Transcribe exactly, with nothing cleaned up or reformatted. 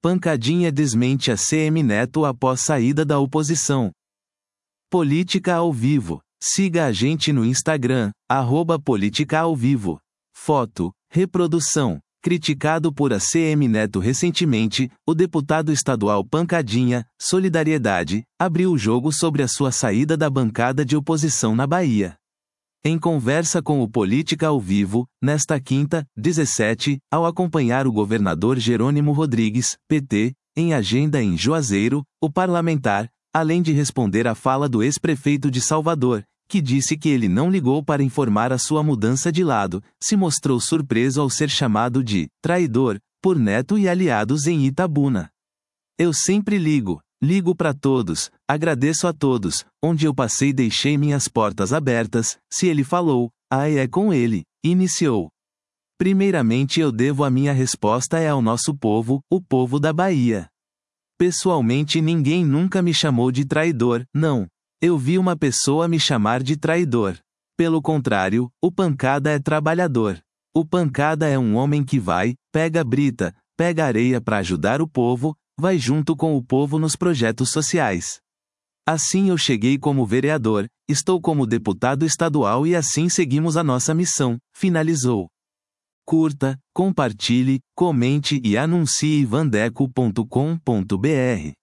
Pancadinha desmente a C M Neto após saída da oposição. Política ao vivo. Siga a gente no Instagram, arroba Política ao Vivo. Foto, reprodução. Criticado por A C M Neto recentemente, o deputado estadual Pancadinha, Solidariedade, abriu o jogo sobre a sua saída da bancada de oposição na Bahia. Em conversa com o Política ao Vivo, nesta quinta, dezessete, ao acompanhar o governador Jerônimo Rodrigues, P T, em agenda em Juazeiro, o parlamentar, além de responder à fala do ex-prefeito de Salvador, que disse que ele não ligou para informar a sua mudança de lado, se mostrou surpreso ao ser chamado de traidor por Neto e aliados em Itabuna. Eu sempre ligo, ligo para todos, agradeço a todos, onde eu passei deixei minhas portas abertas, se ele falou, ai é com ele, iniciou. Primeiramente eu devo a minha resposta é ao nosso povo, o povo da Bahia. Pessoalmente ninguém nunca me chamou de traidor, não. Eu vi uma pessoa me chamar de traidor. Pelo contrário, o Pancada é trabalhador. O Pancada é um homem que vai, pega brita, pega areia para ajudar o povo, vai junto com o povo nos projetos sociais. Assim eu cheguei como vereador, estou como deputado estadual e assim seguimos a nossa missão, finalizou. Curta, compartilhe, comente e anuncie vandeco ponto com ponto br.